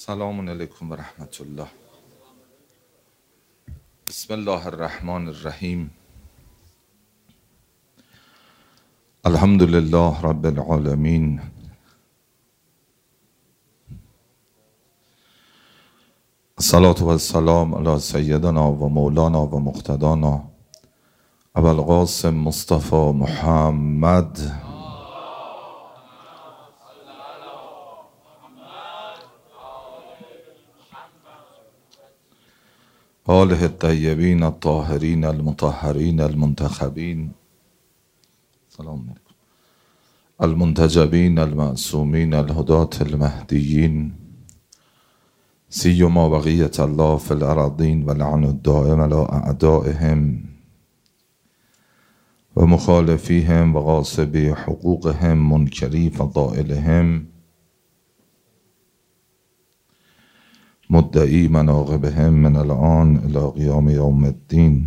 سلام علیکم و رحمت الله. بسم الله الرحمن الرحیم. الحمد لله رب العالمین. الصلاة و السلام علی سیدنا و مولانا و مقتدانا ابوالقاسم مصطفی محمد آله الطیبین الطاهرین المطهرین المنتخبین سلام علیکم المنتجبین المعصومین الهداة المهدیین سیما بقیة الله فی الارضین و لعن الدائم علی اعدائهم و مخالفیهم و غاصبی حقوقهم منکری فضائلهم مدعی مناقبهم من الان الی قیام یوم الدین.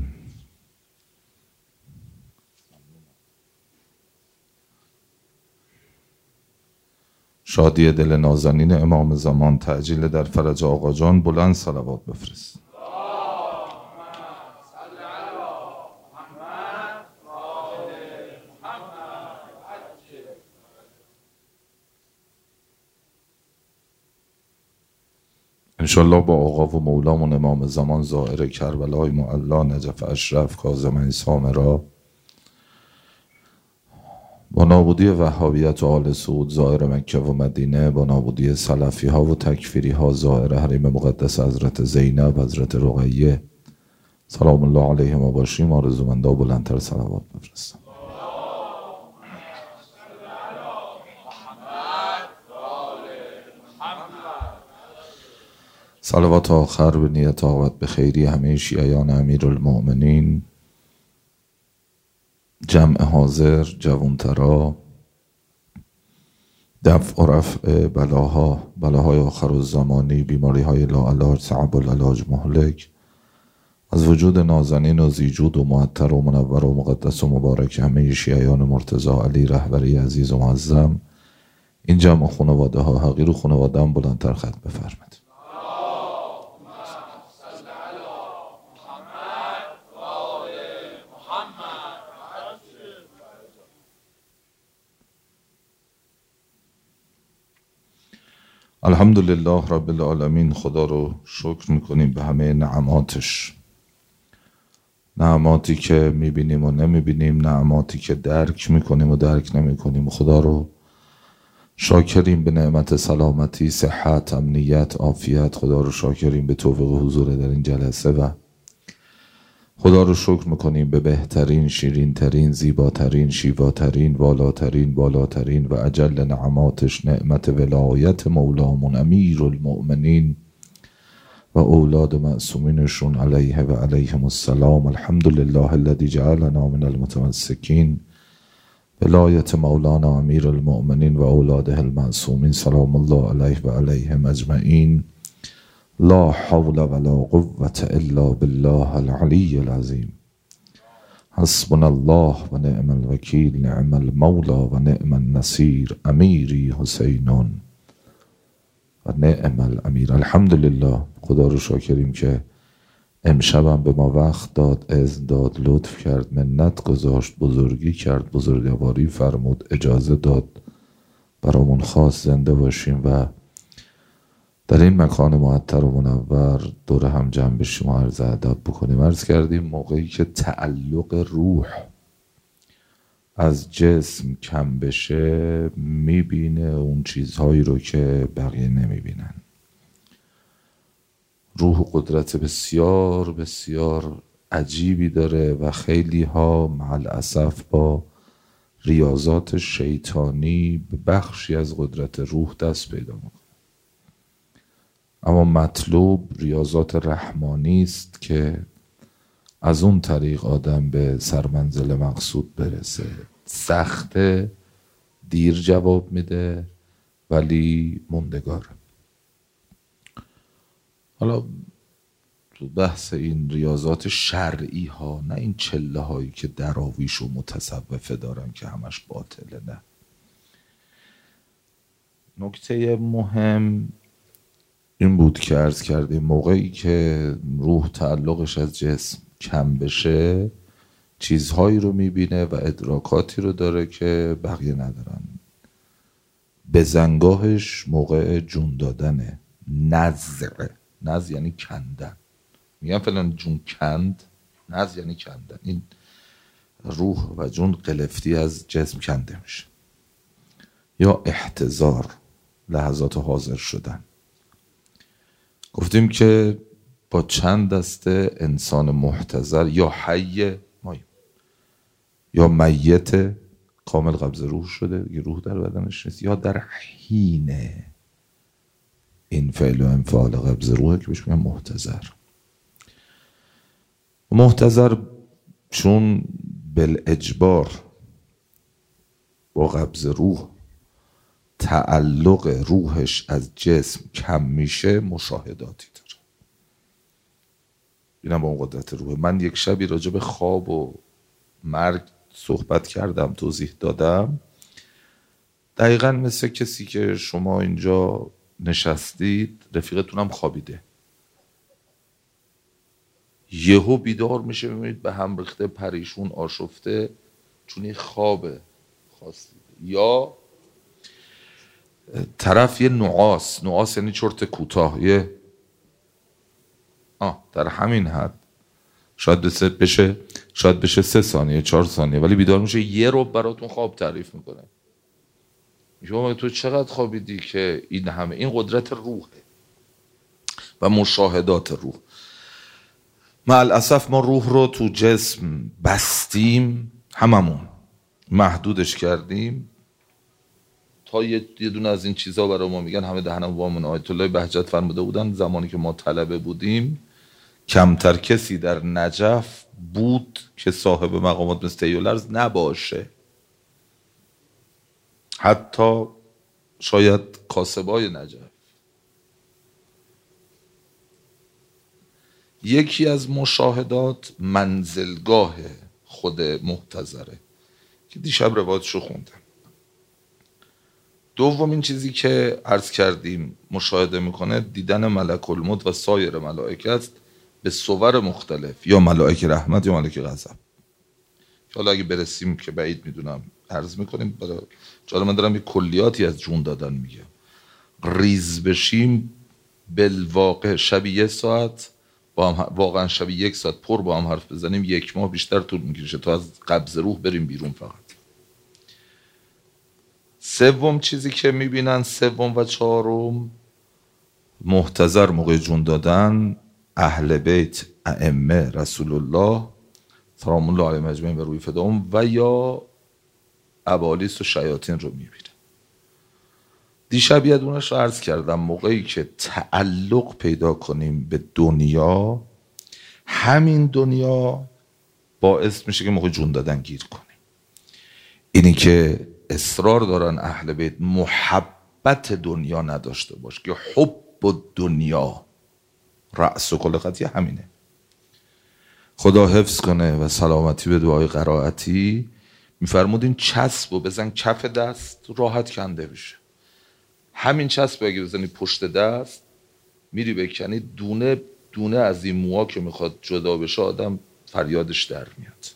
شادی دل نازنین امام زمان، تعجیل در فرج آقا جان. بلند صلوات بفرست. انشالله با آقا و مولامون امام زمان زائر کربلای معلا، نجف اشرف، کاظم سامرا، با نابودی وهابیت و آل سعود زائر مکه و مدینه، با نابودی سلفی ها و تکفیری ها زائر حریم مقدس حضرت زینب، حضرت رقیه سلام الله علیهم و باشیم. آرزومندا بلندتر صلوات بفرستم. صلوات آخر به نیت آقابت به خیری همه شیعیان امیرالمؤمنین، جمع حاضر، جوانترا، دفع و رفع بلاهای آخر الزمانی، بیماری های لاعلاج، صعب العلاج، مهلک، از وجود نازنین و زیجود و معطر و منور و مقدس و مبارک همه شیعیان مرتضی علی رهبری عزیز و معظم، این جمع خانواده ها حقیر و خانواده هم بلندتر خط بفرمید. الحمدلله رب العالمین. خدا رو شکر میکنیم به همه نعماتش، نعماتی که میبینیم و نمیبینیم، نعماتی که درک میکنیم و درک نمیکنیم. خدا رو شاکریم به نعمت سلامتی، صحت، امنیت، عافیت. خدا رو شاکریم به توفیق حضور در این جلسه و خدا رو شکر میکنیم به بهترین، شیرینترین، زیباترین، شیواترین، والاترین، بالاترین و اجل نعماتش، نعمت ولایت مولامون امیر المؤمنین و اولاد معصومینشون علیه و علیهم السلام. الحمدلله الذی جعلنا من المتمسکین ولایت مولانا امیر المؤمنین و اولاده المعصومین سلام الله علیه و علیهم اجمعین. لا حول ولا قوة الا بالله العلی العظیم. حسبنا الله و نعم الوکیل، نعم المولا و نعم النصیر، امیری حسینون و نعم الامیر. الحمدلله. خدا رو شاکریم که امشبم به ما وقت داد، اذن داد، لطف کرد، منت گذاشت، بزرگی کرد، بزرگواری فرمود، اجازه داد برامون خاص زنده باشیم و در این مکان معطر و منور دور هم جمع بشیم و عرض ادب بکنیم. عرض کردیم موقعی که تعلق روح از جسم کم بشه میبینه اون چیزهایی رو که بقیه نمیبینن. روح قدرت بسیار بسیار عجیبی داره و خیلی ها مع الاسف با ریاضات شیطانی به بخشی از قدرت روح دست پیدا میکنه. اما مطلوب ریاضات رحمانی است که از اون طریق آدم به سرمنزل مقصود برسه. سخته، دیر جواب میده ولی موندگار. حالا تو بحث این ریاضات شرعی ها، نه این چله هایی که دراویش و متصوفه دارن که همش باطله. نه، نکته مهم این بود که عرض کردیم موقعی که روح تعلقش از جسم کم بشه چیزهایی رو میبینه و ادراکاتی رو داره که بقیه ندارن. بزنگاهش موقع جون دادنه. نزع یعنی کندن. میگن فلان جون کند، نزع یعنی کندن. این روح و جون قلفتی از جسم کنده میشه. یا احتضار، لحظات حاضر شدن. گفتیم که با چند دسته انسان محتضر یا حی ماییم یا میت کامل قبض روح شده دیگه، روح در بدنش نیست، یا در حین این فعل و انفعال قبض روحه که بهش میگن محتضر. محتضر چون بالاجبار با قبض روح تعلق روحش از جسم کم میشه مشاهداتی داره. اینم با اون قدرت روح. من یک شبی راجع به خواب و مرگ صحبت کردم، توضیح دادم. دقیقا مثل کسی که شما اینجا نشستید رفیقتونم خوابیده، یهو بیدار میشه میبینید به هم ریخته، پریشون، آشفته، چون این خوابه خواستید. یا طرف یه نعاس یعنی چرت کوتاه، یه در همین حد شاید بشه 3 ثانیه 4 ثانیه، ولی بیدار میشه یه رو براتون خواب تعریف میکنه. میگه تو چقدر خوابیدی که این همه؟ این قدرت روحه و مشاهدات روح. مع الاسف ما روح رو تو جسم بستیم، هممون محدودش کردیم تا یه دونه از این چیزا برای ما میگن همه دهنم وامون. آیت الله بهجت فرموده بودن زمانی که ما طلبه بودیم کمتر کسی در نجف بود که صاحب مقامات مثل تیولرز نباشه، حتی شاید کاسبای نجف. یکی از مشاهدات منزلگاه خود محتضره که دیشب روایتشو خوندم. دومین چیزی که عرض کردیم مشاهده میکنه دیدن ملک الموت و سایر ملائکه است به صور مختلف، یا ملائک رحمت یا ملائک غضب. حالا اگه برسیم که بعید میدونم عرض میکنیم. چون من دارم یه کلیاتی از جون دادن میگم. ریز بشیم بالواقع شبی 1 ساعت با هم، واقعا شبی 1 ساعت پر با هم حرف بزنیم 1 ماه بیشتر طول میکشه تا از قبض روح بریم بیرون. فقط سوم چیزی که میبینن، سوم و چهارم محتضر موقع جون دادن اهل بیت ائمه رسول الله سلام الله علیهم اجمعین و روی فداهم و یا ابالیس و شیاطین رو میبینه. دیشب یه دونش رو عرض کردم. موقعی که تعلق پیدا کنیم به دنیا، همین دنیا باعث میشه که موقع جون دادن گیر کنیم. اینی که اصرار دارن اهل بیت محبت دنیا نداشته باش که حب دنیا رأس و کل قضیه همینه. خدا حفظ کنه و سلامتی به دعای قرائتی. میفرمود این چسب رو بزن کف دست راحت کنده بشه. همین چسب اگه بزنی پشت دست میری بکنی دونه دونه از این موها که میخواد جدا بشه آدم فریادش در میاد.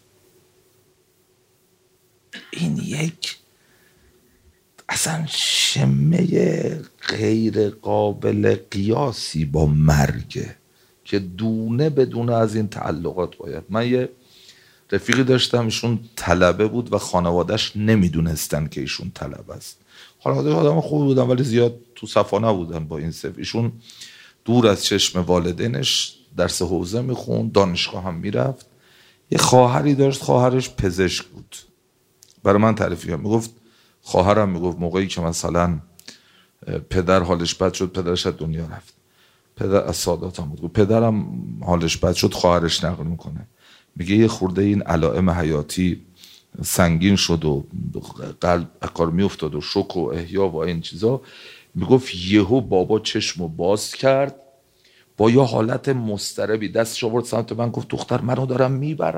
این یک اصلا شمه غیر قابل قیاسی با مرگه که دونه بدونه از این تعلقات باید. من یه رفیقی داشتم ایشون طلبه بود و خانوادهش نمیدونستن که ایشون طلبه است. خانواده آدم خوب بودن ولی زیاد تو صفا نبودن با این صف. ایشون دور از چشم والدینش درس حوزه میخوند، دانشگاه هم میرفت. یه خواهری داشت، خواهرش پزشک بود. برای من تعریف کرد، میگفت خواهرم میگفت موقعی که مثلا پدر حالش بد شد، پدرش از دنیا رفت، پدر از سادات هم بود، پدرم حالش بد شد خواهرش نقل میکنه، میگه یه خورده این علائم حیاتی سنگین شد و قلب اکار میافتاد و شوک و احیا و این چیزا. میگفت یهو بابا چشمو باز کرد با یه حالت مضطربی دستش آورد سمت من، گفت دختر منو دارن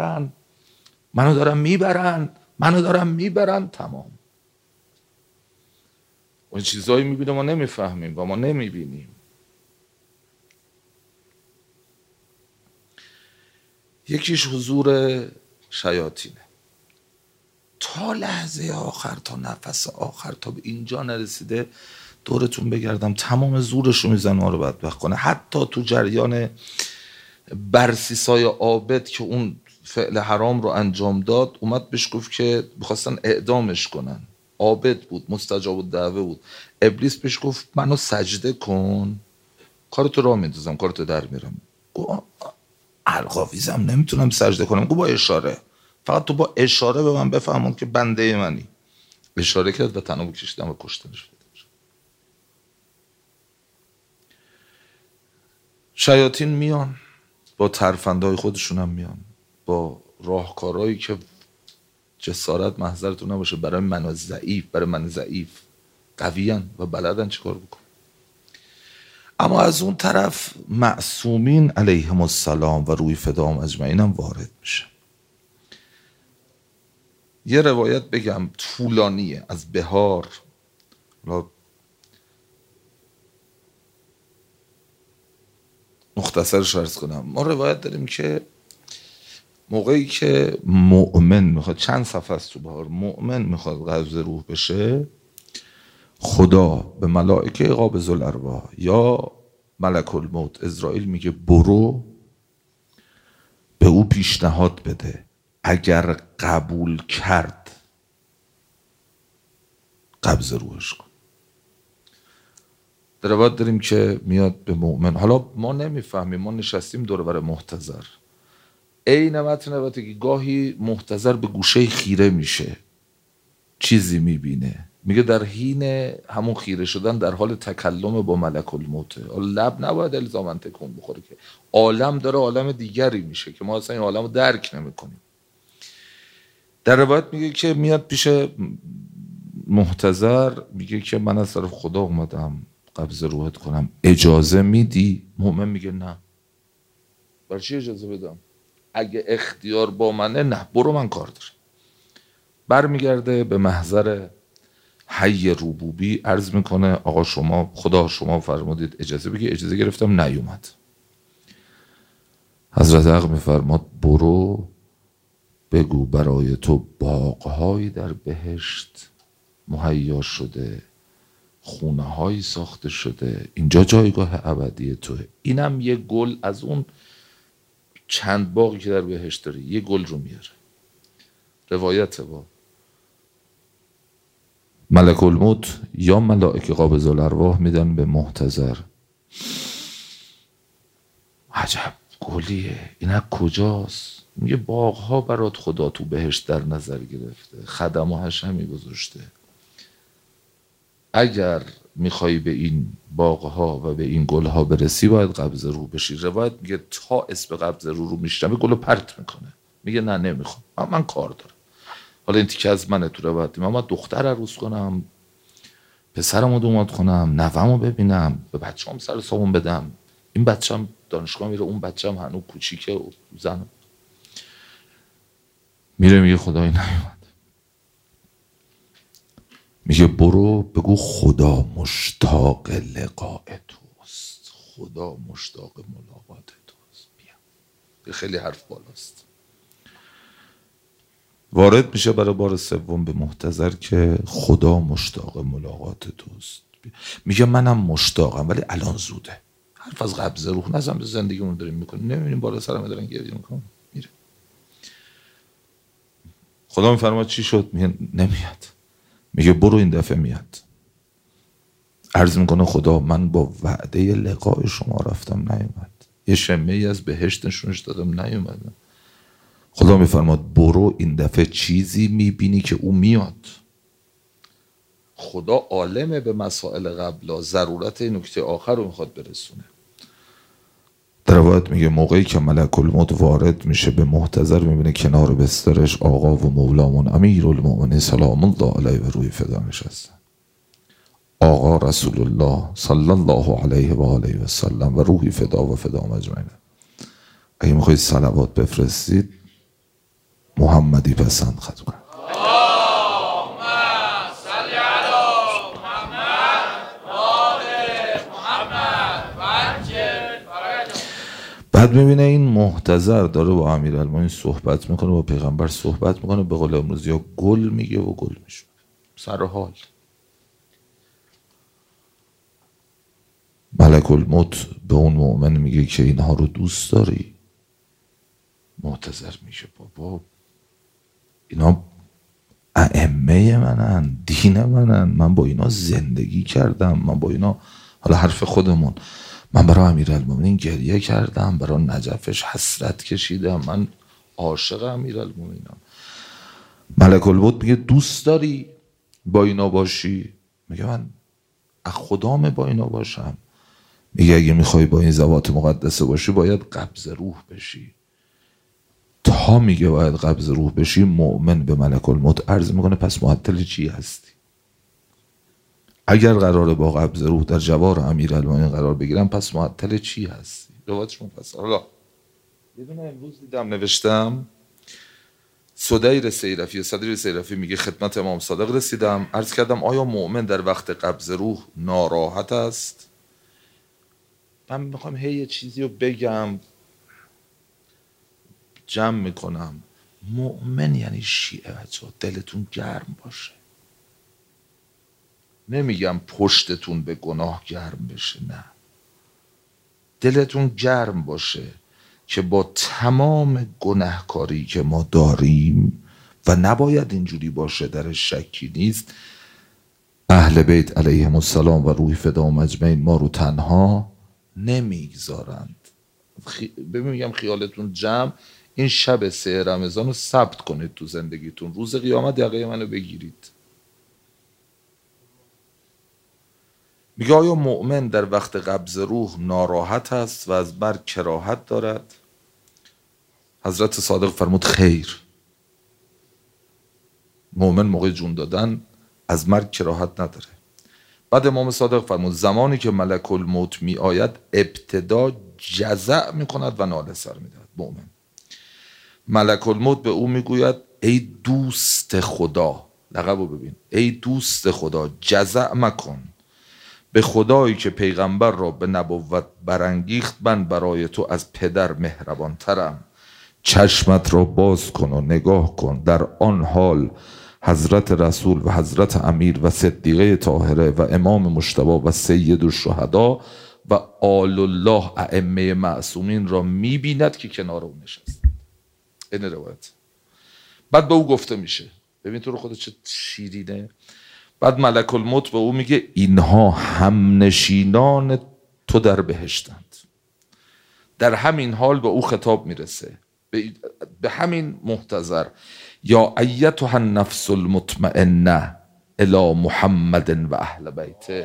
میبرن. تمام. اون چیزایی میبینه ما نمیفهمیم و ما نمیبینیم. یکیش حضور شیاطینه. تا لحظه آخر، تا نفس آخر، تا به اینجا نرسیده دورتون بگردم تمام زورش رو میزنه ما رو بدبخت کنه. حتی تو جریان برسیسای عابد که اون فعل حرام رو انجام داد، اومد بهش گفت که بخواستن اعدامش کنن. عابد بود، مستجاب الدعوه بود. ابلیس بهش گفت منو سجده کن، کارتو راه میندازم، کارتو در میرم. گفت القاویزم نمیتونم سجده کنم. گفت با اشاره، فقط تو با اشاره به من بفهمون که بنده منی. اشاره کرد و تنها کشیدم و کشتنش. شیاطین میان با ترفندهای خودشون هم میان، با راهکارهایی که جسارت محضرتون نباشه برای من ضعیف، برای من ضعیف قویان و بلدن چیکار بکن. اما از اون طرف معصومین علیهم السلام و روی فدام اجمعین هم وارد میشه. یه روایت بگم طولانیه از بهار، مختصرش عرض کنم. ما روایت داریم که موقعی که مؤمن میخواد، چند صفحه است تو بهار، مؤمن میخواد قبض روح بشه، خدا به ملائکه قابض الارواح یا ملک الموت عزرائیل میگه برو به او پیشنهاد بده، اگر قبول کرد قبض روحش کن. در روایت داریم که میاد به مؤمن. حالا ما نمیفهمیم، ما نشستیم دور بر محتضر. عین متن البته که گاهی محتضر به گوشه خیره میشه، چیزی میبینه، میگه در حین همون خیره شدن در حال تکلم با ملک الموته. لب نباید الزاماً تکون بخوره که عالم داره عالم دیگری میشه که ما اصلا این عالم رو درک نمیکنیم. در روایت میگه که میاد پیش محتضر، میگه که من از طرف خدا اومدم قبض روحت کنم، اجازه میدی؟ مؤمن میگه نه. برای چی اجازه بدم؟ اگه اختیار با منه نه، برو من کار دارم. برمیگرده به محضر حی ربوبی، عرض میکنه آقا شما، خدا شما فرمودید اجازه بگی، اجازه گرفتم نیومد. حضرت حق میفرماد برو بگو برای تو باغهایی در بهشت مهیا شده، خونه هایی ساخته شده، اینجا جایگاه ابدی توه. اینم یه گل از اون چند باغی که در بهشت داری، یه گل رو میاره. روایت با ملک الموت یا ملائکه قابض الارواح میدن به محتضر، عجب گلیه، این کجاست؟ میگه باغها برات خدا تو بهشت در نظر گرفته، خدم و حشمی گذاشته، اگر میخوای به این باغها و به این گلها برسی باید قبض روح بشی. روایت میگه تا اسم قبض روح رو میشنوه گلو پرت میکنه، میگه نه نمیخوام، من کار دارم. حالا این تیکه از منه تو روایت، من دختر عروس کنم، پسرمو دوماد کنم، نوامو ببینم، به بچه‌ام سر سامون بدم، این بچه‌م دانشگاه میره، اون بچه‌م هنوز کوچیکه و زن میره. میگه خدای نیومد. میگه برو بگو خدا مشتاق لقاء توست، خدا مشتاق ملاقات توست. بیا، خیلی حرف بالاست. وارد میشه برای بار سوم به محتضر که خدا مشتاق ملاقات توست. میگه منم مشتاقم ولی الان زوده. حرف از قبض روح نزن، به زندگیمون داریم میکنیم، نمیبینیم بالا سرم دارن گریه میکنم. میره. خدا میفرماد چی شد؟ میگه نمیاد. میگه برو این دفعه میاد. عرض میکنه خدا من با وعده لقاء شما رفتم نیومد، یه شمه ای از بهشت نشونش دادم نیومدم. خدا میفرماد برو این دفعه چیزی میبینی که او میاد. خدا عالمه به مسائل قبلا، ضرورت این نکته آخر رو میخواد برسونه. در روایت میگه موقعی که ملک الموت وارد میشه به محتضر، میبینه کنار بسترش آقا و مولامون امیرالمؤمنین سلام الله علیه و روی فدا نشسته. آقا رسول الله صلی الله علیه و آله و سلم و روحی فدا و فدا مجمعین. اگه میخواید صلوات بفرستید محمدی پسند ختم کن. بعد میبینه این محتضر داره با امیرالمومنین صحبت میکنه، با پیغمبر صحبت میکنه، به قول امروزی ها گل میگه و گل میشه سر حال. ملک الموت به اون مؤمن میگه که اینها رو دوست داری؟ محتضر میگه بابا اینا ائمه منن، دین منن، من با اینا زندگی کردم، من با اینا، حالا حرف خودمون، من برای امیرالمومنین گریه کردم، برای نجفش حسرت کشیدم، من عاشق امیرالمومنینم. ملک الموت میگه دوست داری با اینا باشی؟ میگه من از خدام با اینا باشم. میگه اگه میخوای با این ذوات مقدسه باشی باید قبض روح بشی. تا میگه باید قبض روح بشی، مؤمن به ملک الموت عرض میکنه پس معطل چی هستی؟ اگر قراره با قبض روح در جوار امیرالمومنین قرار بگیرم پس معطل چی هستی؟ روایتش مفصل. حالا یه دونه امروز دیدم نوشتم، صدیر سیرفی میگه خدمت امام صادق رسیدم، عرض کردم آیا مؤمن در وقت قبض روح ناراحت است؟ من میخوام یه چیزی رو بگم، جمع میکنم. مؤمن یعنی شیعه بچه ها، دلتون گرم باشه. نمیگم پشتتون به گناه گرم بشه، نه، دلتون گرم باشه که با تمام گناهکاری که ما داریم و نباید اینجوری باشه، در شکی نیست، اهل بیت علیهم السلام و روح فدا و مجمعین ما رو تنها نمیگذارند. میگم خیالتون جمع، این شب 3 رمضان رو ثبت کنید تو زندگیتون، روز قیامت یقه منو بگیرید. میگه آیا مؤمن در وقت قبض روح ناراحت است و از مرگ کراهت دارد؟ حضرت صادق فرمود خیر، مؤمن موقع جون دادن از مرگ کراهت نداره. بعد امام صادق فرمود زمانی که ملک الموت می آید ابتدا جزع می کند و ناله سر می دهد. مؤمن ملک الموت به او می گوید ای دوست خدا، لقبو ببین، ای دوست خدا جزع مکن، به خدایی که پیغمبر را به نبوت برانگیخت من برای تو از پدر مهربان ترم. چشمت را باز کن و نگاه کن، در آن حال حضرت رسول و حضرت امیر و صدیقه طاهره و امام مجتبی و سید الشهدا و آل الله ائمه معصومین را میبیند که کنار او نشست. این روایت. بعد به او گفته میشه، ببین تو رو خودت چه شیرینه. بعد ملک الموت به او میگه اینها همنشینان تو در بهشتند. در همین حال به او خطاب میرسه، به همین محتضر، یا ایتها النفس المطمئنه الی محمد و اهل بیته.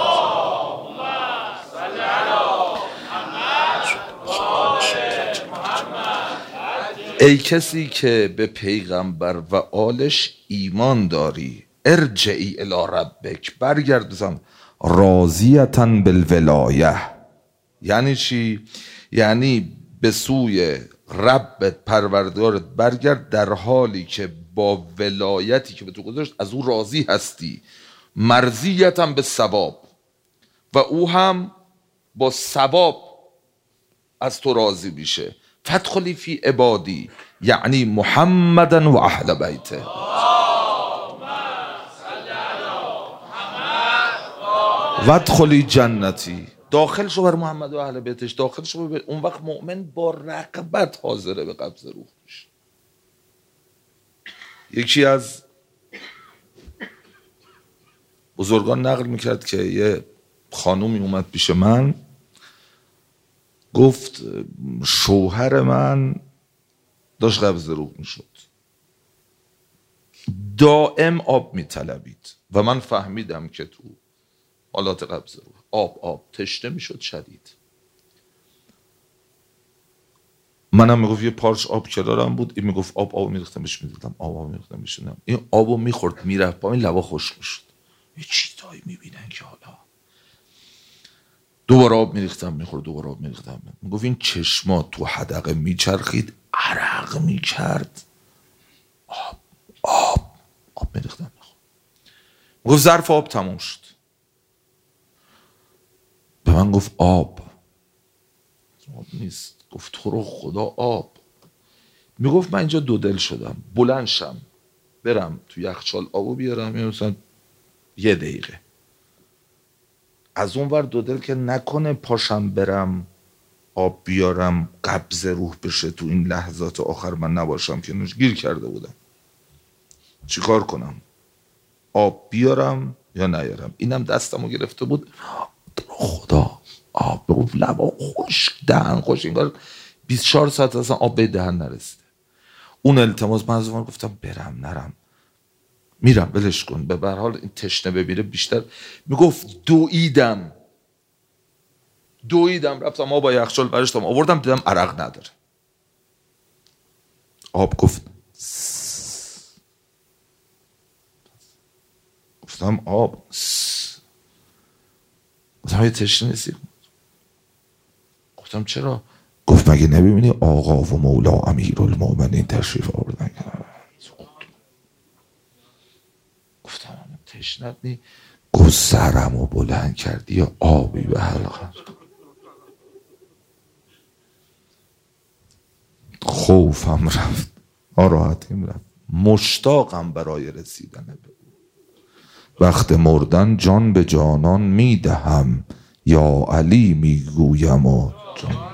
ای کسی که به پیغمبر و آلش ایمان داری، ارجعی الی ربک، برگرد بزن، راضیتا بالولایه. یعنی چی؟ یعنی به سوی ربت پروردگارت برگرد در حالی که با ولایتی که به تو گذاشت از او راضی هستی، مرضیتا به ثواب، و او هم با ثواب از تو راضی میشه. فادخلی فی عبادی یعنی محمدا و اهل بیته. وادخلی جنتی، داخل شو بر محمد و اهل بیتش، داخل شو بر. اون وقت مؤمن با رغبت حاضره به قبض روح میشه. یکی از بزرگان نقل میکرد که یه خانومی اومد پیش من، گفت شوهر من داشت قبض روح میشد، دائم آب میطلبید و من فهمیدم که تو حالات قبض روح آب تشنه میشد شدید. منم میگفت یه پارچ آب کنارم بود، این میگفت آب میریختم بهش میدادم، آب میریختم بهش میدادم، این آبو میخورد میرفت با این لبا خشک میشد. یه چیزایی میبینن که حالا دوباره آب میریختم میخورد، دوباره آب میریختم. میگفت این چشما تو حدقه میچرخید، عرق میکرد، آب میریختم میخورد. میگفت ظرف آب تموم شد. به من گفت آب نیست، گفت تو رو خدا آب. میگفت من اینجا دو دل شدم، بلند شم برم تو یخچال آبو بیارم، یا مثلا 1 دقیقه. از اون ور دو دل که نکنه پاشم برم آب بیارم قبض روح بشه تو این لحظات آخر من نباشم که گیر کرده بودم. چیکار کنم؟ آب بیارم یا نیارم؟ اینم دستمو گرفته بود. خدا آب بگفت لبا خوش، دهن خوش، انگار 24 ساعت اصلا آب به دهن نرسیده. اون التماس من از اون گفتم برم نرم، میرم ولش کن، به هر حال این تشنه ببیره بیشتر. میگفت دویدم رفتم آب با یخچال برشتم آوردم، دیدم عرق نداره. آب گفت گفتم آب گفتم یه تشنه نیستی؟ گفتم چرا؟ گفت مگه نمیبینی آقا و مولا امیرالمومنین تشریف آوردن؟ گفتم تشنت نی؟ گفت سرمو بلند کردی یا آبی به حلقم. خوفم رفت، ناراحتیم رفت، مشتاقم برای رسیدن به او. وقت مردن جان به جانان میدهم، یا علی میگویم و جان.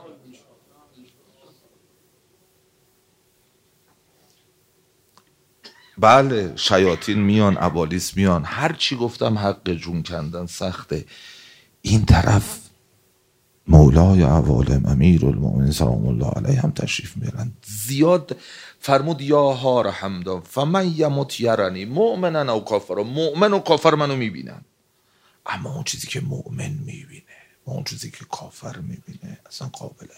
بله شیاطین میان، ابالیس میان، هر چی گفتم حق جون کندن سخته. این طرف مولای عوالم امیرالمومنین سلام الله علیه هم تشریف میارن. زیاد فرمود یا هار حمدا فمن یمت یرنی مؤمنا او کافرا. مؤمن و کافر منو میبینن، اما اون چیزی که مؤمن میبینه و اون چیزی که کافر میبینه اصلا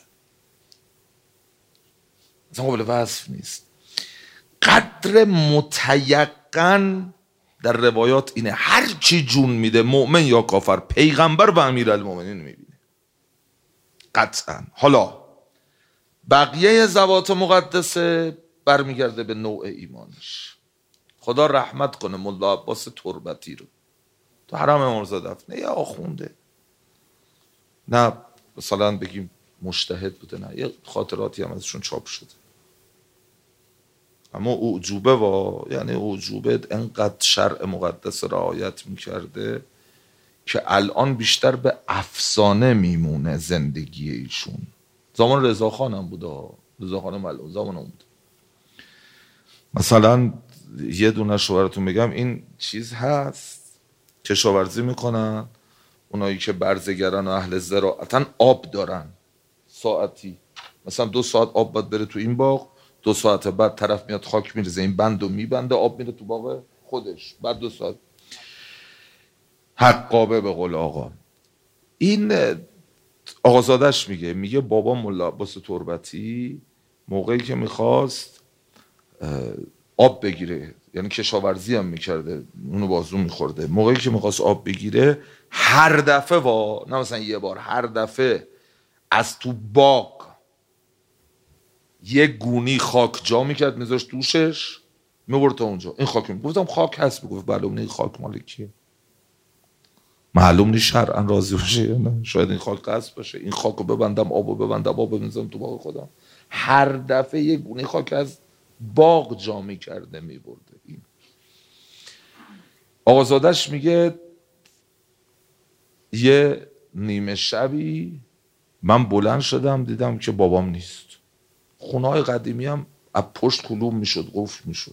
قابل وصف نیست. قدر متیقن در روایات اینه هر چی جون میده مؤمن یا کافر پیغمبر و امیرالمومنین میبینه قطعا. حالا بقیه ذوات مقدسه برمیگرده به نوع ایمانش. خدا رحمت کنه ملا عباس تربتی رو، تو حرم امامزاده دفنه، یه آخونده، نه مثلا بگیم مجتهد بوده، نه یه خاطراتی هم ازشون چاپ شده، اما اعجوبه یعنی اعجوبه انقدر شرع مقدس رعایت میکرده که الان بیشتر به افسانه میمونه زندگی ایشون. زمان رضاخان هم بوده، رضاخان ملعون زمان هم بوده. مثلا یه دونه شوهرتون بگم، این چیز هست کشاورزی میکنن اونایی که برزگرن و اهل زراعتن، آب دارن ساعتی، مثلا 2 ساعت آب باید بره تو این باغ، 2 ساعت بعد طرف میاد خاک میریزه این بندو میبنده، آب میره تو باغ خودش، بعد 2 ساعت حقابه به قول آقا. این آقازادش میگه بابا ملا عباس تربتی موقعی که میخواست آب بگیره، یعنی کشاورزی هم میکرده اونو بازو میخورده، موقعی که میخواست آب بگیره هر دفعه نه مثلا یه بار، هر دفعه از تو باغ یه گونی خاک جا میکرد میذاشت توشش میبرد تا اونجا. این خاک گفتم خاک هست؟ بگفت بله. اون این خاک مال کیه؟ معلوم نیست شرعا راضی باشه یا نه، شاید این خاک قصد باشه. این خاکو ببندم آبو ببندم آبو بنزم تو باغ خودم. هر دفعه یه گونه خاک از باغ جا میکرده میبرده. این آقازادش میگه یه نیمه شبی من بلند شدم دیدم که بابام نیست. خونه های قدیمی هم از پشت کلوم میشد، قفل میشد.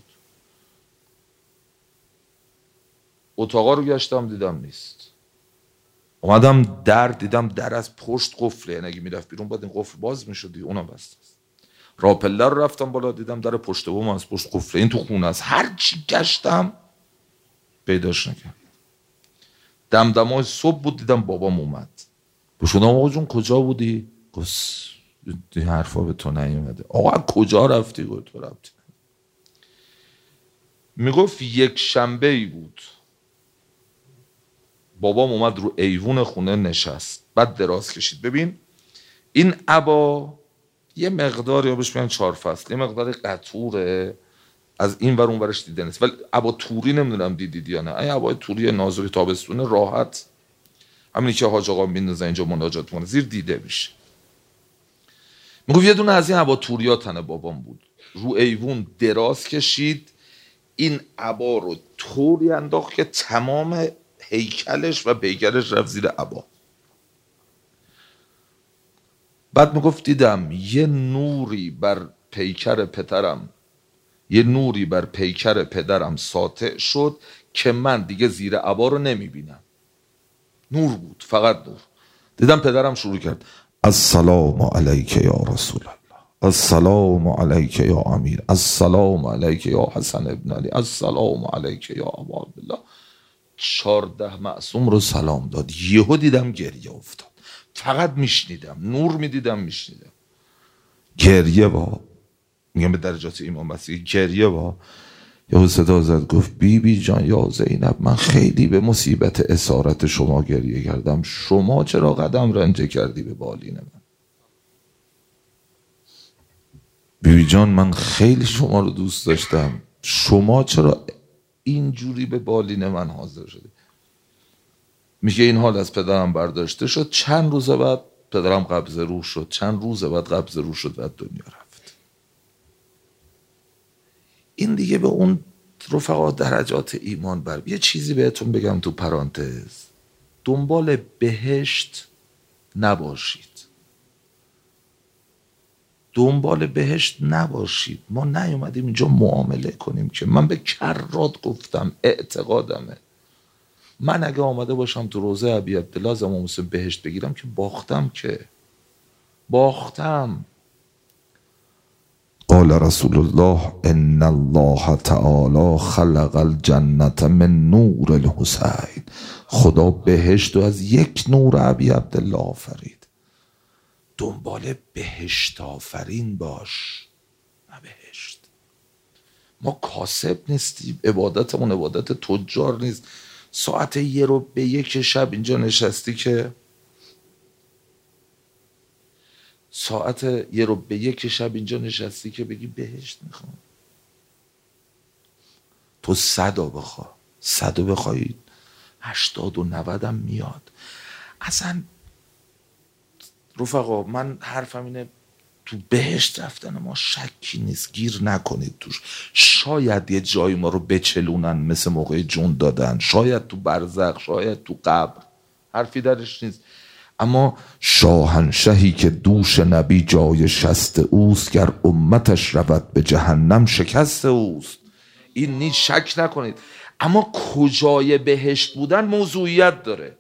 اتاقا رو گشتم دیدم نیست. اومدم در دیدم در از پشت قفله، یعنی اگه میرفت بیرون باید این قفل باز میشد، اونم بسته است. راپله رو رفتم بالا دیدم در پشت بوم از پشت قفله، این تو خونه است. هر چی گشتم پیداش نکردم. دمدمای صبح بود دیدم بابام اومد. بشودم آقا جون کجا بودی؟ گفت این حرفا به تو نیومده. آقا کجا رفتی؟ گفت تو رفتی. میگفت یک شنبه ای بود، بابام اومد رو ایوون خونه نشست، بعد دراز کشید. ببین این عبا یه مقدار، یا بهش میگن 4 فصل، یه مقدار قطوره، از این ور اون ورش دیده نیست، ولی عبا توری نمیدونم دیدید یا نه. این عبای توری نازوی تابستونه راحت، همینی که حاج آقا میندازن اینجا مناجات کنه زیر دیده میشه. میگفت یه دونه از این عبا توریا تن بابام بود، رو ایوون دراز کشید، این عبا رو طوری انداخت که تمام هیکلش و پیکرش رفت زیر عبا. بعد میگفت دیدم یه نوری بر پیکر پدرم ساطع شد که من دیگه زیر عبا رو نمیبینم. نور بود، فقط نور. دیدم پدرم شروع کرد السلام علیک یا رسول الله، السلام علیک یا امیر، السلام علیک یا حسن ابن علی، السلام علیک یا ابا عبدالله. 14 معصوم رو سلام داد. یهو دیدم گریه افتاد. فقط میشنیدم، نور میدیدم، میشنیدم. گریه با، میگم به درجات ایمان بستگی، گریه با. یهو صدا زد گفت بی جان یا زینب، من خیلی به مصیبت اسارت شما گریه کردم، شما چرا قدم رنجه کردی به بالین من؟ بی جان من خیلی شما رو دوست داشتم، شما چرا اینجوری به بالین من حاضر شدی؟ میگه این حال از پدرم برداشته شد. چند روز بعد پدرم قبض روح شد، بعد دنیا رفت. این دیگه به اون رفقا درجات ایمان بر. یه چیزی بهتون بگم تو پرانتز، دنبال بهشت نباشید، ما نیومدیم اینجا معامله کنیم که. من به کرات گفتم اعتقادمه، من اگه آمده باشم تو روضه ابی عبدالله زمان مسلم بهشت بگیرم که باختم. قال رسول الله ان الله تعالی خلق الجنة من نور الحسین، خدا بهشت رو از یک نور ابی عبدالله آفرید. دنبال بهشت آفرین باش، نه بهشت. ما کاسب نیستیم، عبادتمون عبادت تجار نیست. ساعت 1:01 شب اینجا نشستی که بگی بهشت میخوام. تو 100 بخوایی 80 و 90 هم میاد. اصلا رفقا من حرفم اینه، تو بهشت رفتن ما شکی نیست، گیر نکنید توش. شاید یه جایی ما رو بچلونن مثل موقع جون دادن، شاید تو برزخ، شاید تو قبر، حرفی درش نیست. اما شاهنشهی که دوش نبی جای شست اوست، گر امتش رود به جهنم شکست اوست. این نیست، شک نکنید. اما کجای بهشت بودن موضوعیت داره.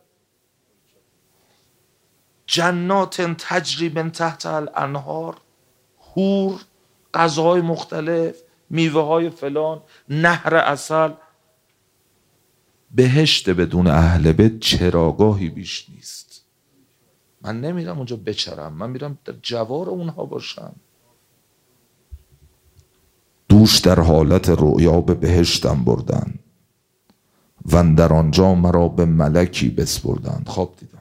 جنات تجری من تحت الانهار، حور، غذاهای مختلف، میوه های فلان، نهر عسل. بهشت بدون اهل بیت چراگاهی بیش نیست. من نمیرم اونجا بچرم، من میرم در جوار اونها باشم. دوش در حالت رؤیا به بهشتم بردن و اندر آنجا مرا به ملکی بسپردند. خواب دیدم.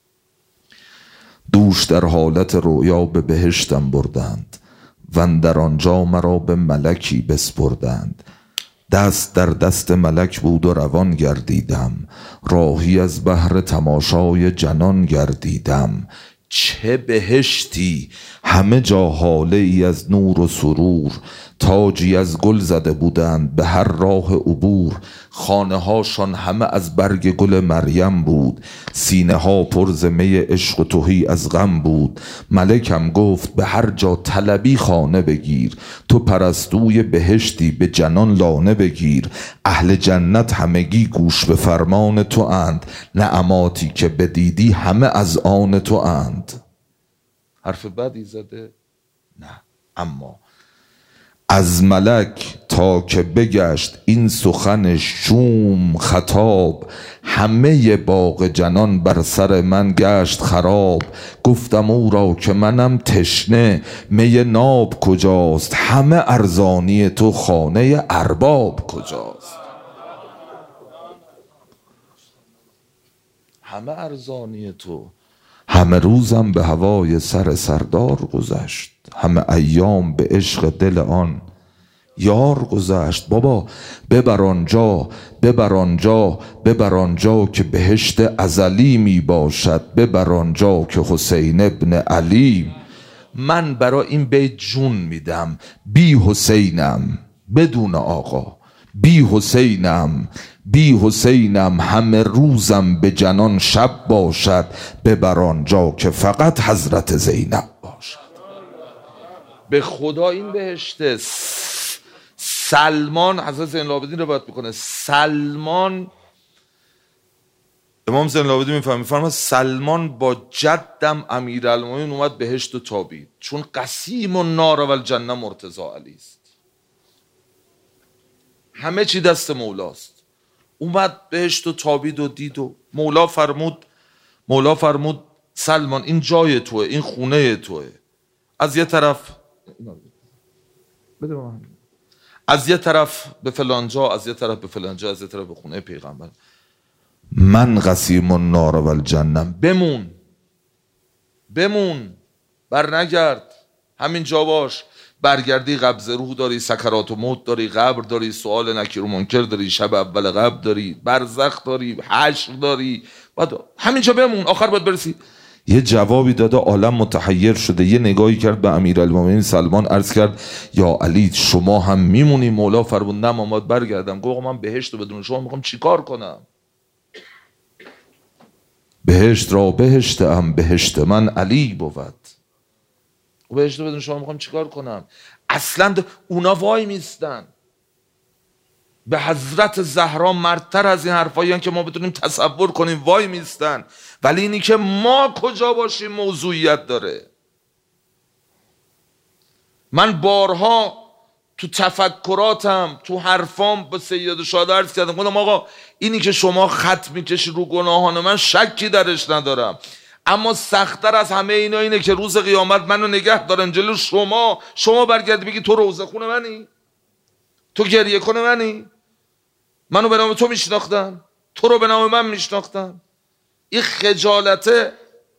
دوش در حالت رؤیا به بهشتم بردند و اندر آنجا مرا به ملکی بسپردند. دست در دست ملک بود و روان گردیدم، راهی از بحر تماشای جنان گردیدم. چه بهشتی، همه جا حاله ای از نور و سرور، تاجی از گل زده بودند به هر راه عبور. خانه هاشان همه از برگ گل مریم بود، سینه ها پر ز می عشق و تهی از غم بود. ملکم گفت به هر جا طلبی خانه بگیر، تو پرستوی بهشتی به جنان لانه بگیر. اهل جنت همگی گوش به فرمان تو اند، نعماتی که بدیدی همه از آن تو اند. حرف بدی زده؟ نه. اما از ملک تا که بگشت این سخن شوم خطاب، همه باغ جنان بر سر من گشت خراب. گفتم او را که منم تشنه، می ناب کجاست؟ همه ارزانی تو خانه ارباب کجاست؟ همه ارزانی تو. همه روزم به هوای سر سردار گذشت، همه ایام به عشق دل آن یار گذشت. بابا ببر آنجا، ببر آنجا، ببر آنجا که بهشت ازلی می باشد، ببر آنجا که حسین ابن علی. من برای این بیت جون میدم. بی حسینم بدون آقا، بی حسینم بی حسینم همه روزم به جنان شب باشد، ببر آنجا که فقط حضرت زینب باشد. به خدا این بهشته. سلمان، حضرت زین العابدین روایت میکنه، سلمان، امام زین العابدین میفرماد سلمان با جدم امیرالمومنین اومد بهشت و تابید، چون قسیم النار و الجنه مرتضی علی است. همه چی دست مولاست. اومد بهشت و تابید و دید و مولا فرمود سلمان این جای توه، این خونه توه. از یه طرف از یه طرف به فلانجا، از یه طرف به فلانجا، از یه طرف به خونه پیغمبر. من قسیم النار و الجنه. بمون بر نگرد، همین جا باش. برگردی قبض روح داری، سکرات و موت داری، قبر داری، سؤال نکیر و منکر داری، شب اول قبر داری، برزخ داری، حشر داری، بعد همینجا بمون، آخر باید برسی. یه جوابی داده، عالم متحیر شده. یه نگاهی کرد به امیرالمومنین سلمان، عرض کرد یا علی شما هم میمونی؟ مولا فرمود نه ماماد برگردم. گفت من بهشت رو بدون شما میخوام چیکار کنم؟ بهشت را بهشت ام، بهشت من علی بود. و بهشت رو بدون شما میخوام چیکار کنم؟ اصلا اونا وای میستن. به حضرت زهرا مردتر از این حرفایی که ما بتونیم تصور کنیم وای میستن. ولی اینی که ما کجا باشیم موضوعیت داره. من بارها تو تفکراتم، تو حرفام با سید شاده عرض کردم، گفتم آقا اینی که شما خط میکشی رو گناهان من شکی درش ندارم، اما سخت‌تر از همه اینا اینه که روز قیامت منو نگه دارن جلو شما برگردی بگی تو روزه خونه منی، تو گریه کنه منی، منو به نام تو میشناختن، تو رو به نام من میشناختن. این خجالته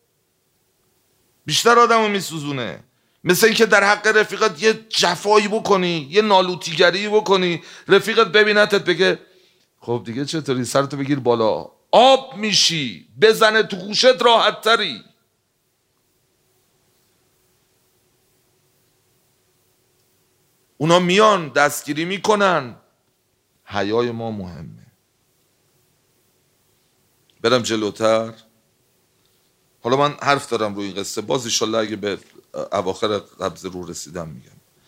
بیشتر آدمو میسوزونه. مثل این که در حق رفیقت یه جفایی بکنی، یه نالوتیگری بکنی، رفیقت ببینتت بگه خب دیگه چطوری، سرتو بگیر بالا، آب میشی، بزنه تو گوشت راحت تری. اونا میان دستگیری میکنن. حیای ما مهمه. برم جلوتر. حالا من حرف دارم روی این قصه، باز انشالله اگه به اواخر قبض رو رسیدم میگم.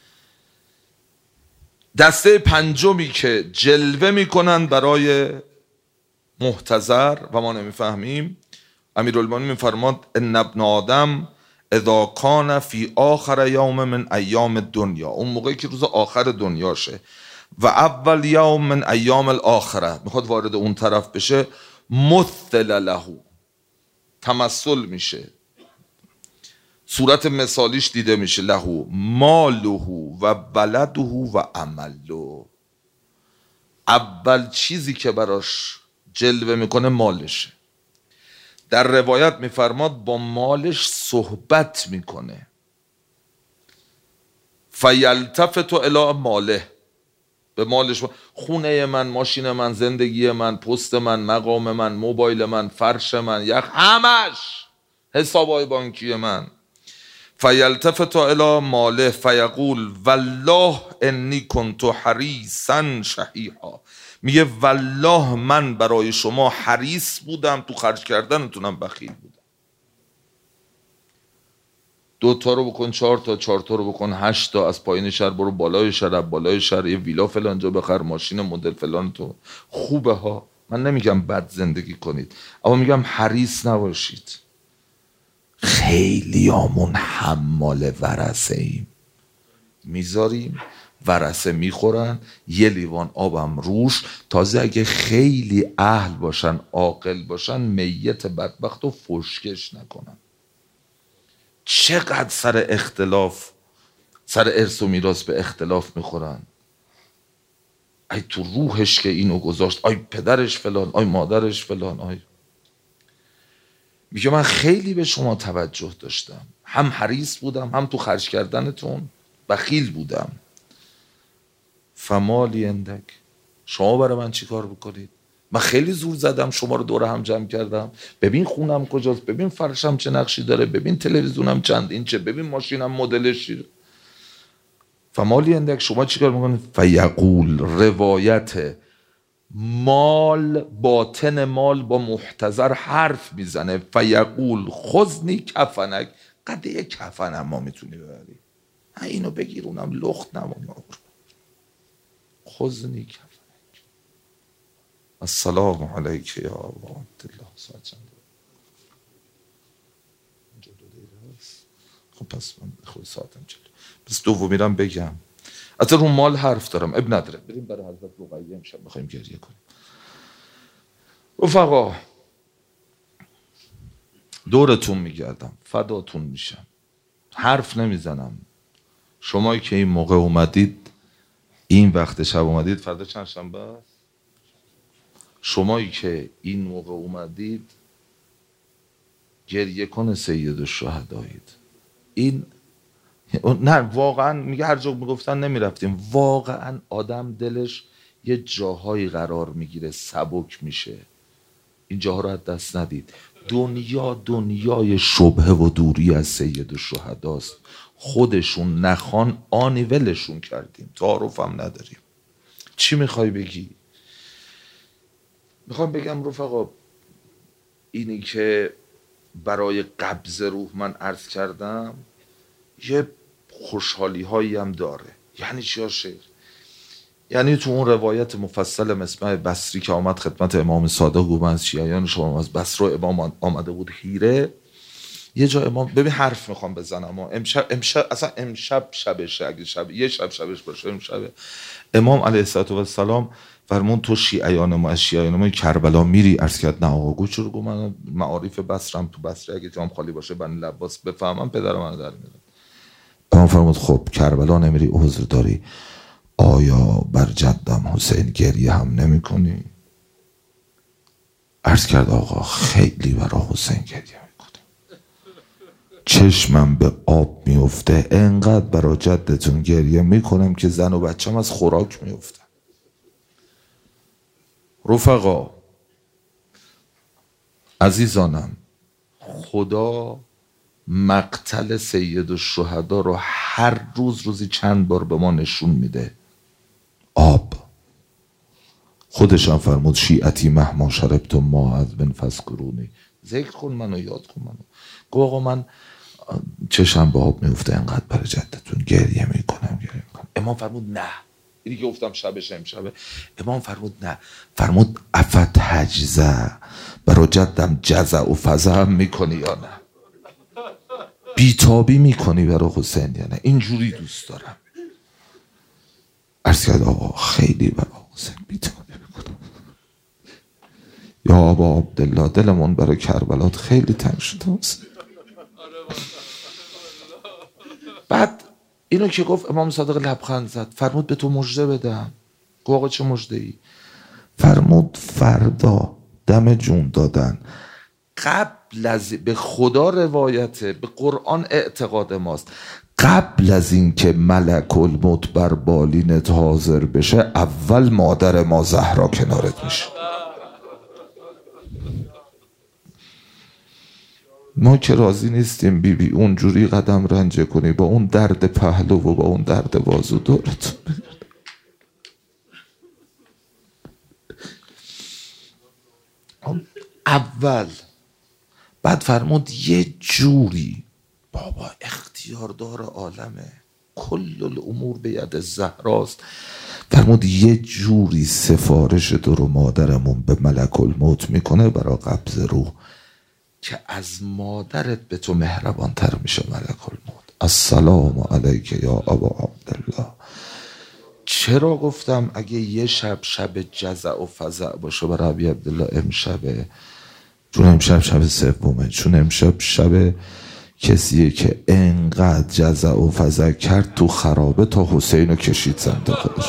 دسته پنجمی که جلوه میکنن برای محتضر و ما نمیفهمیم، امیرالمومنین میفرماد ان ابن آدم اذا کان فی آخر یوم من ایام الدنیا، اون موقعی که روز آخر دنیاشه، و اول یوم من ایام الاخره، میخواد وارد اون طرف بشه، مثل له، تمثل میشه، صورت مثالیش دیده میشه، له ماله و بلده و عمله. اول چیزی که براش جلوه میکنه مالشه. در روایت میفرماد با مالش صحبت میکنه. فیلتفت الی ماله، به مالش، خونه من، ماشین من، زندگی من، پست من، مقام من، موبایل من، فرش من، همش حسابای بانکی من. فیلتفت الی ماله فیقول والله انی کنت حریصا شحیحا، میگه والله من برای شما حریص بودم، تو خرج کردنتونم بخیل بودم. 2 تا رو بکن 4 تا، 4 تا رو بکن 8 تا، از پایین شهر برو بالای شهر، بالای شهر یه ویلا فلانجا بخر، ماشین مدل فلان. تو خوبه ها، من نمیگم بد زندگی کنید، اما میگم حریص نباشید. خیلیامون حمال ورثه ایم، میذاریم ورثه میخورن، یه لیوان آبم روش، تازه اگه خیلی اهل باشن، عاقل باشن، میت بدبخت رو فشکش نکنن. چقدر سر اختلاف، سر ارث و میراث به اختلاف میخورن. ای تو روحش که اینو گذاشت، آی پدرش فلان، آی مادرش فلان، آی. میگه من خیلی به شما توجه داشتم، هم حریص بودم، هم تو خرج کردنتون بخیل بودم. فمالی اندک، شما برای من چی کار بکنید؟ من خیلی زور زدم شما رو دور هم جمع کردم. ببین خونم کجاست، ببین فرشم چه نقشی داره، ببین تلویزیونم چند اینچه، ببین ماشینم مدلش چیه. فمالی اندک شما چیکار میکنید؟ فیقول، روایت مال، باطن مال با محتضر حرف میزنه. فیقول خذنی کفنک، قده کفنم ما میتونی ببری، اینو بگیر اونم لخت نمونی. خذنی کفنک. السلام علیک یا ابا عبدالله. ساعت چنده؟ اینجا 2 دقیقه هست. خب پس من خود ساعتم چند. پس دومی رو بگم. اصلا رو مال حرف دارم، اب نداره. بریم برای حضرت رقیه امشب میخوایم گریه کنیم. رفقا دورتون میگردم، فداتون میشم، حرف نمیزنم. شمایی که این موقع اومدید، این وقت شب اومدید، فردا چند شنبه است؟ شمایی که این موقع اومدید گریه کن سید الشهدایید. این نه واقعا میگه هر جا میگفتن نمیرفتیم، واقعا آدم دلش یه جاهایی قرار میگیره، سبک میشه. این جاها رو از دست ندید. دنیای شبهه و دوری از سید الشهداست. خودشون نخوان آنی ولشون کردیم، تعارف هم نداریم. چی میخوای بگی؟ میخوام بگم رفقا، اینی که برای قبض روح من عرض کردم یه خوشحالی هایی هم داره. یعنی چی ها شیخ؟ یعنی تو اون روایت مفصل مصمع بصری که آمد خدمت امام صادق گفت از شیعیان شما از بصره امام آمده بود حیره، یه جا امام، ببین حرف میخوام بزنم، امشب شبشه، اگه یه شبش باشه امشبه. امام علیه السلام فرمون تو شیعیان ما از شیعیان ما کربلا میری؟ عرض کرد نه آقا. گفت چرا؟ گفت من معارف بصرم تو بصره، اگه جام خالی باشه بنی لباس بفهمم پدر من در میاد. امام فرمود خب کربلا نمیری، عذر داری، آیا بر جدم حسین گریه هم نمی کنی؟ عرض کرد آقا خیلی برای حسین گریه میکنم، چشمم به آب میفته، انقدر برای جدتون گریه میکنم که زن و بچم از خوراک میفته. رفقا عزیزانم، خدا مقتل سید الشهدا رو هر روزی چند بار به ما نشون میده. آب خودشان فرمود شیعتی مهما شربتم ما از بن فذکرونی، ذکر کن منو، یاد کن منو. گفت آقا من چشم به آب میفته، انقدر برای جدتون گریه میکنم. امام فرمود نه، اینی که گفتم شبش امشبه. امام فرمود نه، فرمود افت حجزه، برای جدم جزع و فزع میکنی یا نه؟ بیتابی میکنی برای حسین یا نه؟ اینجوری دوست دارم. عرض کرد آقا خیلی برای حسین بیتابی میکنم. یا ابا عبدالله دلمون برای کربلات خیلی تنگ شده. بعد اینو که گفت امام صادق لبخند زد، فرمود به تو مژده بدم. گفت آقا چه مژده ای؟ فرمود فردا دم جون دادن قبل از، به خدا روایته، به قرآن اعتقاد ماست، قبل از این که ملک الموت بر بالینت حاضر بشه اول مادر ما زهرا کنارت میشه. ما که راضی نیستیم بیبی اونجوری قدم رنجه کنی با اون درد پهلو و با اون درد بازو دورتون بگرد. اول بعد فرمود یه جوری، بابا اختیاردار عالمه، کل الامور به ید زهراست، فرمود یه جوری سفارش تو رو مادرمون به ملک الموت میکنه برای قبض روح که از مادرت به تو مهربان تر میشه ملک الموت. السلام علیک یا ابا عبدالله. چرا گفتم اگه یه شب جزع و فزع باشه برای ابی عبدالله امشبه؟ چون امشب شب سومه، چون امشب شب کسیه که انقدر جزع و فزع کرد تو خرابه تا حسین رو کشید زنده خودش.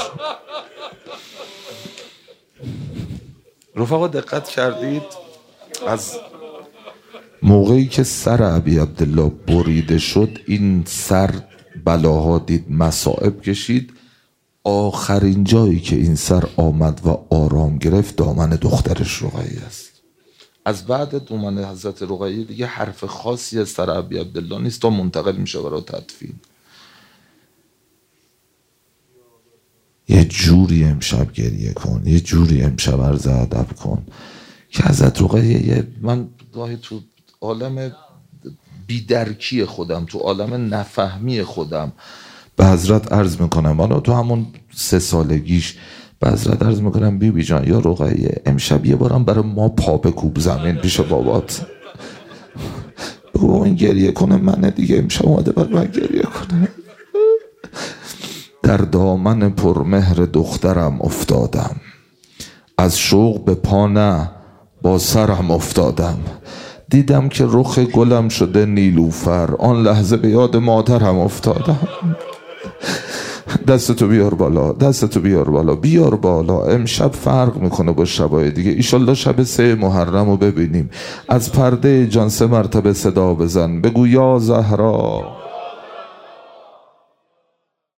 رفقا دقت کردید از موقعی که سر ابی عبدالله بریده شد این سر بلاها دید، مصائب کشید، آخرین جایی که این سر آمد و آرام گرفت دامن دخترش رقیه است. از بعد دامن حضرت رقیه دیگه حرف خاصی از سر ابی عبدالله نیست تا منتقل میشه برای تدفین. یه جوری امشب گریه کن، یه جوری امشب عرض ادب کن که حضرت رقیه، من گاهی تو عالم بیدرکی خودم، تو عالم نفهمی خودم به حضرت عرض میکنم، حالا تو همون 3 سالگیش به حضرت عرض میکنم بی جان یا رقیه امشب یه بارم برای ما پا بکوب زمین پیش بابات، بگو این گریه کنه منه دیگه، امشب اومده برای من گریه کنه. در دامن پرمهر دخترم افتادم، از شوق به پا نه با سرم افتادم، دیدم که رخ گلم شده نیلوفر، آن لحظه به یاد مادرم افتادم. دستتو بیار بالا، دستتو بیار بالا، بیار بالا. امشب فرق میکنه با شبای دیگه. ایشالله شب 3 محرم رو ببینیم. از پرده جان 3 مرتبه صدا بزن، بگو یا زهرا